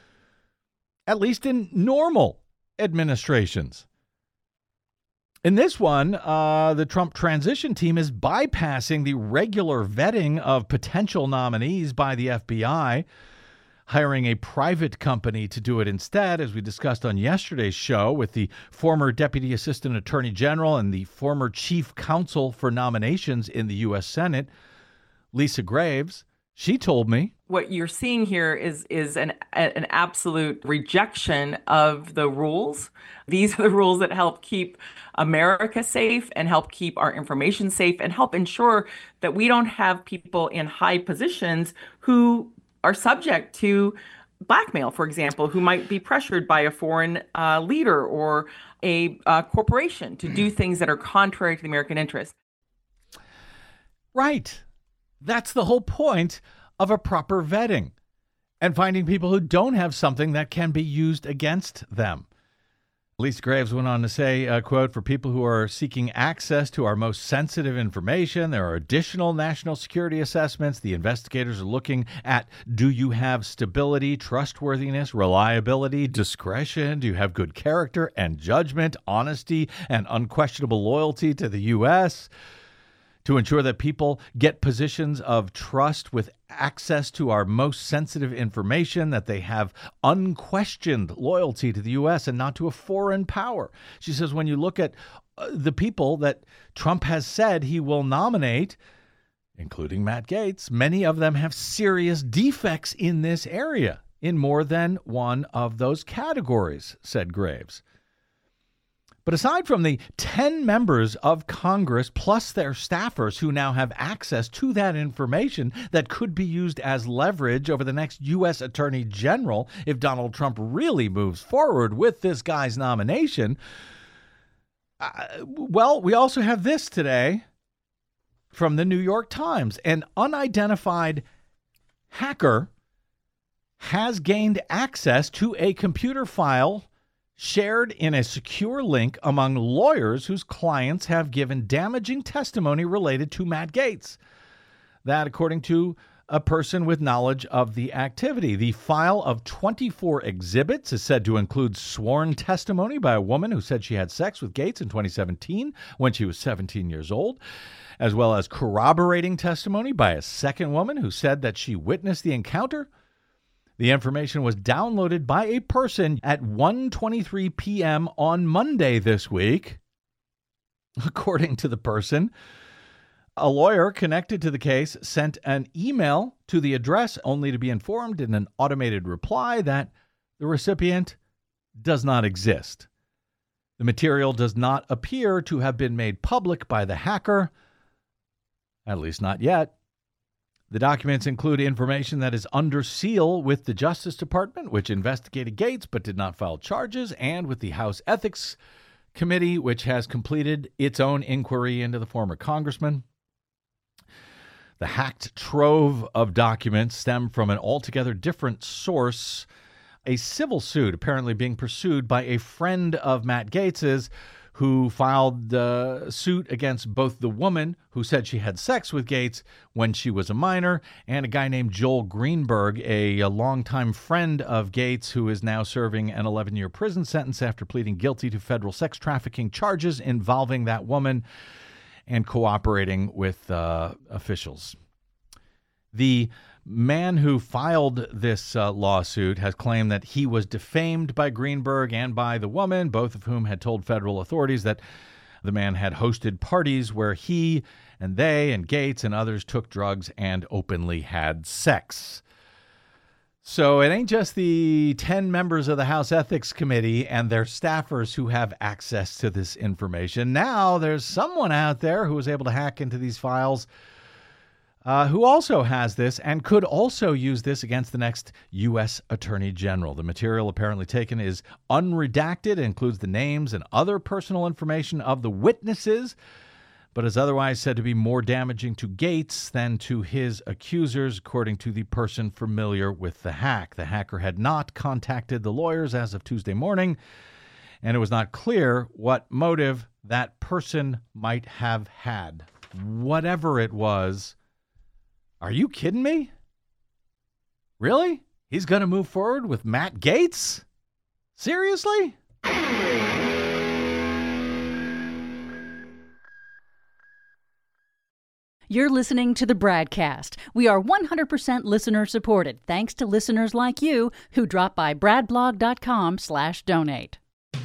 at least in normal administrations. In this one, uh, the Trump transition team is bypassing the regular vetting of potential nominees by the F B I, hiring a private company to do it instead, as we discussed on yesterday's show with the former Deputy Assistant Attorney General and the former Chief Counsel for Nominations in the U S Senate, Lisa Graves. She told me, what you're seeing here is is an an absolute rejection of the rules. These are the rules that help keep America safe and help keep our information safe and help ensure that we don't have people in high positions who are subject to blackmail, for example, who might be pressured by a foreign uh, leader or a uh, corporation to do things that are contrary to the American interest. Right. That's the whole point of a proper vetting and finding people who don't have something that can be used against them. Lisa Graves went on to say, uh, quote, for people who are seeking access to our most sensitive information, there are additional national security assessments. The investigators are looking at, do you have stability, trustworthiness, reliability, discretion? Do you have good character and judgment, honesty, and unquestionable loyalty to the U S? To ensure that people get positions of trust with access to our most sensitive information, that they have unquestioned loyalty to the U S and not to a foreign power. She says when you look at uh, the people that Trump has said he will nominate, including Matt Gaetz, many of them have serious defects in this area, in more than one of those categories, said Graves. But aside from the ten members of Congress plus their staffers who now have access to that information that could be used as leverage over the next U S Attorney General if Donald Trump really moves forward with this guy's nomination, uh, well, we also have this today from the New York Times. An unidentified hacker has gained access to a computer file shared in a secure link among lawyers whose clients have given damaging testimony related to Matt Gaetz. That, according to a person with knowledge of the activity. The file of twenty-four exhibits is said to include sworn testimony by a woman who said she had sex with Gaetz in twenty seventeen when she was seventeen years old, as well as corroborating testimony by a second woman who said that she witnessed the encounter. The information was downloaded by a person at one twenty-three p.m. on Monday this week. According to the person, a lawyer connected to the case sent an email to the address only to be informed in an automated reply that the recipient does not exist. The material does not appear to have been made public by the hacker, at least not yet. The documents include information that is under seal with the Justice Department, which investigated Gaetz but did not file charges, and with the House Ethics Committee, which has completed its own inquiry into the former congressman. The hacked trove of documents stem from an altogether different source, a civil suit apparently being pursued by a friend of Matt Gaetz's, who filed uh, suit against both the woman who said she had sex with Gates when she was a minor and a guy named Joel Greenberg, a, a longtime friend of Gates who is now serving an eleven-year prison sentence after pleading guilty to federal sex trafficking charges involving that woman and cooperating with uh, officials. The man who filed this uh, lawsuit has claimed that he was defamed by Greenberg and by the woman, both of whom had told federal authorities that the man had hosted parties where he and they and Gates and others took drugs and openly had sex. So it ain't just the ten members of the House Ethics Committee and their staffers who have access to this information. Now there's someone out there who was able to hack into these files Uh, who also has this and could also use this against the next U S Attorney General. The material apparently taken is unredacted, includes the names and other personal information of the witnesses, but is otherwise said to be more damaging to Gates than to his accusers, according to the person familiar with the hack. The hacker had not contacted the lawyers as of Tuesday morning, and it was not clear what motive that person might have had. Whatever it was, are you kidding me? Really? He's going to move forward with Matt Gaetz? Seriously? You're listening to the Bradcast. We are one hundred percent listener supported, thanks to listeners like you who drop by bradblog.com slash donate.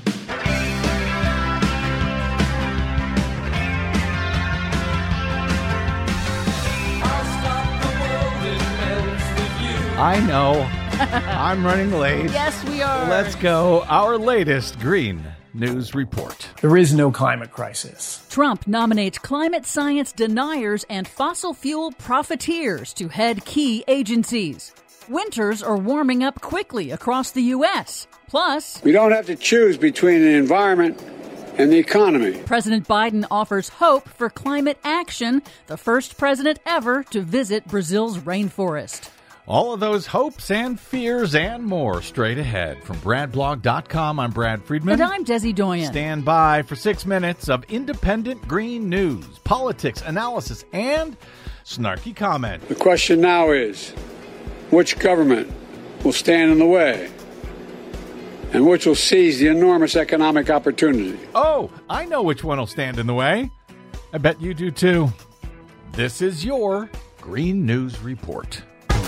I know. I'm running late. Yes, we are. Let's go. Our latest Green News Report. There is no climate crisis. Trump nominates climate science deniers and fossil fuel profiteers to head key agencies. Winters are warming up quickly across the U S. Plus, we don't have to choose between the environment and the economy. President Biden offers hope for climate action, the first president ever to visit Brazil's rainforest. All of those hopes and fears and more straight ahead. From brad blog dot com, I'm Brad Friedman. And I'm Desi Doyen. Stand by for six minutes of independent green news, politics, analysis, and snarky comment. The question now is, which government will stand in the way and which will seize the enormous economic opportunity? Oh, I know which one will stand in the way. I bet you do too. This is your Green News Report.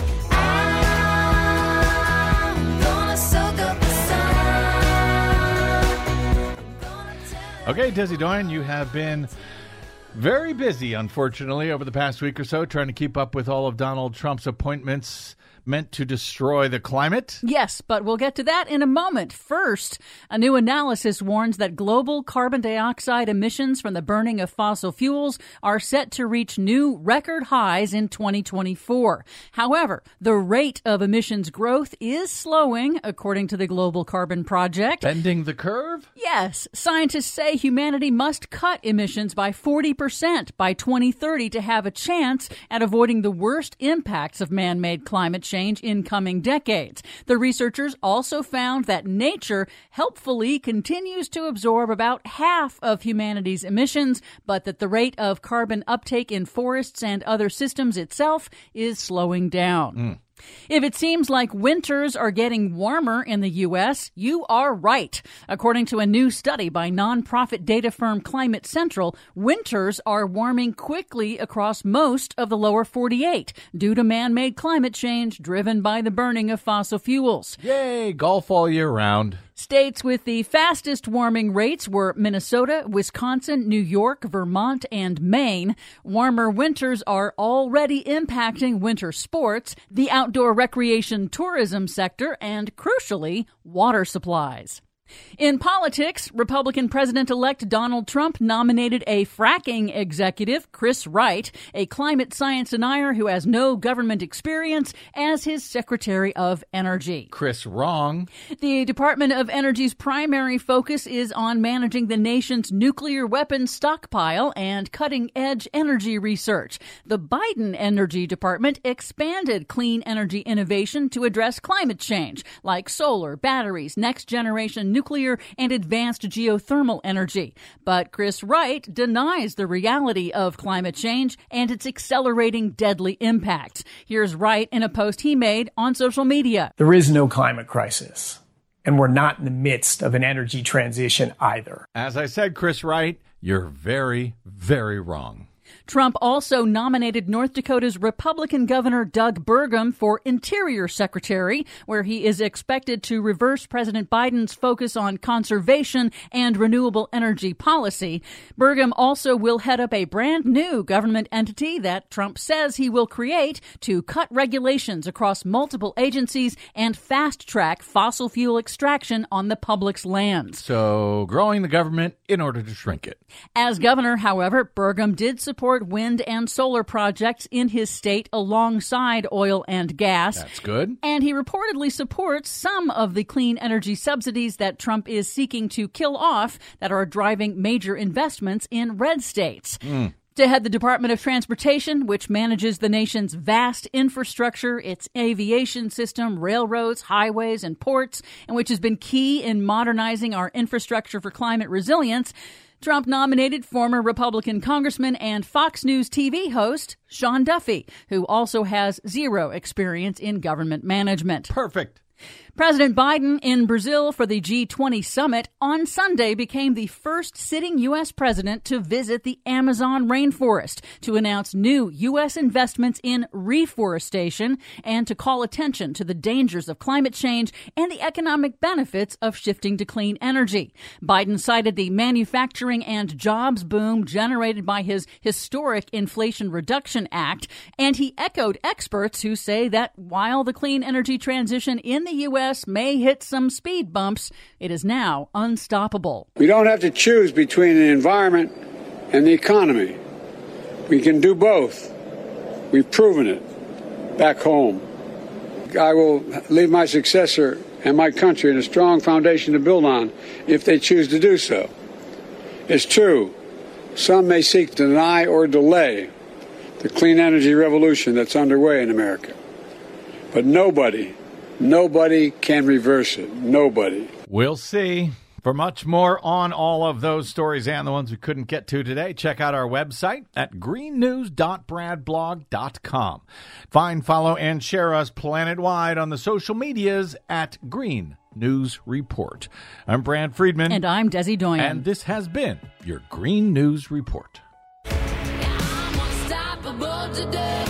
Okay, Desi Doyen, you have been very busy, unfortunately, over the past week or so, trying to keep up with all of Donald Trump's appointments meant to destroy the climate. Yes, but we'll get to that in a moment. First, a new analysis warns that global carbon dioxide emissions from the burning of fossil fuels are set to reach new record highs in twenty twenty-four. However, the rate of emissions growth is slowing, according to the Global Carbon Project. Bending the curve? Yes. Scientists say humanity must cut emissions by forty percent by twenty thirty to have a chance at avoiding the worst impacts of man-made climate change in coming decades. The researchers also found that nature helpfully continues to absorb about half of humanity's emissions, but that the rate of carbon uptake in forests and other systems itself is slowing down. Mm. If it seems like winters are getting warmer in the U S, you are right. According to a new study by nonprofit data firm Climate Central, winters are warming quickly across most of the lower forty-eight due to man-made climate change driven by the burning of fossil fuels. Yay, golf all year round. States with the fastest warming rates were Minnesota, Wisconsin, New York, Vermont, and Maine. Warmer winters are already impacting winter sports, the outdoor recreation tourism sector, and, crucially, water supplies. In politics, Republican President-elect Donald Trump nominated a fracking executive, Chris Wright, a climate science denier who has no government experience, as his Secretary of Energy. Chris wrong. The Department of Energy's primary focus is on managing the nation's nuclear weapons stockpile and cutting-edge energy research. The Biden Energy Department expanded clean energy innovation to address climate change, like solar, batteries, next-generation nuclear and advanced geothermal energy. But Chris Wright denies the reality of climate change and its accelerating deadly impact. Here's Wright in a post he made on social media. There is no climate crisis, and we're not in the midst of an energy transition either. As I said, Chris Wright, you're very, very wrong. Trump also nominated North Dakota's Republican Governor Doug Burgum for Interior Secretary, where he is expected to reverse President Biden's focus on conservation and renewable energy policy. Burgum also will head up a brand new government entity that Trump says he will create to cut regulations across multiple agencies and fast-track fossil fuel extraction on the public's lands. So, growing the government in order to shrink it. As governor, however, Burgum did support wind and solar projects in his state alongside oil and gas. That's good. And he reportedly supports some of the clean energy subsidies that Trump is seeking to kill off that are driving major investments in red states. Mm. To head the Department of Transportation, which manages the nation's vast infrastructure, its aviation system, railroads, highways, and ports, and which has been key in modernizing our infrastructure for climate resilience, Trump nominated former Republican congressman and Fox News T V host Sean Duffy, who also has zero experience in government management. Perfect. President Biden in Brazil for the G twenty summit on Sunday became the first sitting U S president to visit the Amazon rainforest to announce new U S investments in reforestation and to call attention to the dangers of climate change and the economic benefits of shifting to clean energy. Biden cited the manufacturing and jobs boom generated by his historic Inflation Reduction Act, and he echoed experts who say that while the clean energy transition in the U S may hit some speed bumps, it is now unstoppable. We don't have to choose between the environment and the economy. We can do both. We've proven it back home. I will leave my successor and my country in a strong foundation to build on if they choose to do so. It's true, some may seek to deny or delay the clean energy revolution that's underway in America. But nobody Nobody can reverse it. Nobody. We'll see. For much more on all of those stories and the ones we couldn't get to today, check out our website at green news dot brad blog dot com. Find, follow, and share us planet-wide on the social medias at Green News Report. I'm Brad Friedman. And I'm Desi Doyen. And this has been your Green News Report. I'm unstoppable today.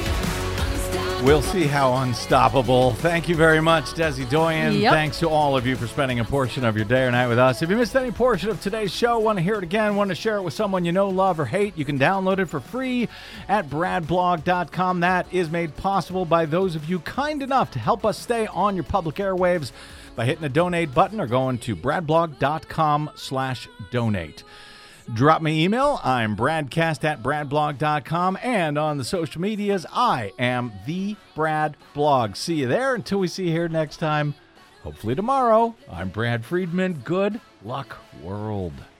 We'll see how unstoppable. Thank you very much, Desi Doyen. Yep. Thanks to all of you for spending a portion of your day or night with us. If you missed any portion of today's show, want to hear it again, want to share it with someone you know, love, or hate, you can download it for free at brad blog dot com. That is made possible by those of you kind enough to help us stay on your public airwaves by hitting the donate button or going to brad blog dot com slash donate. Drop me email. I'm bradcast at brad blog dot com. And on the social medias, I am the Brad Blog. See you there. Until we see you here next time, hopefully tomorrow, I'm Brad Friedman. Good luck, world.